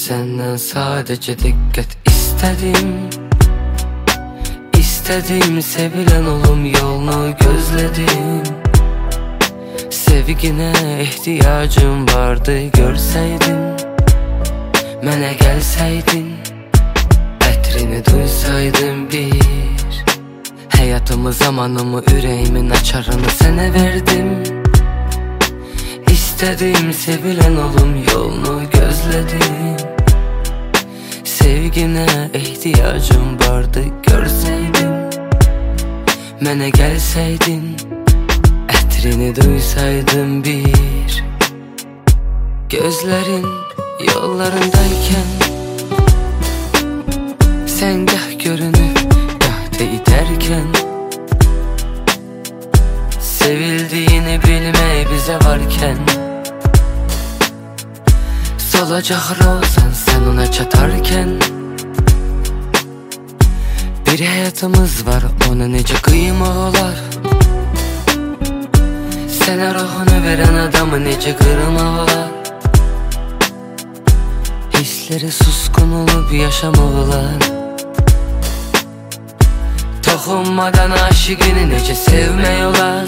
Senden sadece dikkat istedim. İstedim sevilen olum yolunu gözledim. Sevgine ihtiyacım vardı görseydin. Mənə gəlsəydin, ətrini duysaydın bir. Həyatımı, zamanımı, ürəyimin açarını sənə verdim. İstədim sevilen olum yolunu gözledim. Sevgine ihtiyacım vardı görseydin. Mənə gəlsəydin, ətrini duysaydın bir. Gözlerin yollarındayken sen gah görünüp gah değderken, sevildiğini bilmeyi bize varken, solacak rozan sen ona çatarken, bir hayatımız var ona nece kıymaq olar. Sənə ruhunu veren adamı nece kırmaq olar. Hisleri suskun olup yaşamaq olar. Toxunmadan aşıqını necə sevmək olar.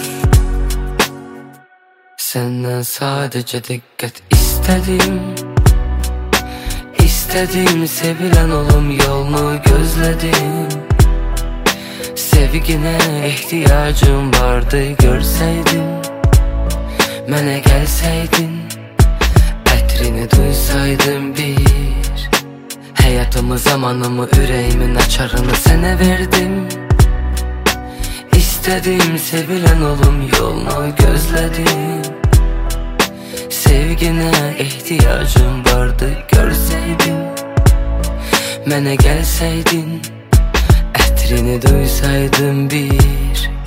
Senden sadece dikkat istedim. İstedim sevilen olum yolunu gözledim. Sevgine ihtiyacım vardı görseydin. Mənə gəlsəydin, ətrini duysaydın bir. Həyatımı, zamanımı, ürəyimin açarını sənə verdim. İstədim sevilen olum yolunu gözledim. Sevgine ihtiyacım vardı görseydin. Mənə gəlsəydin, ətrini duysaydın bir.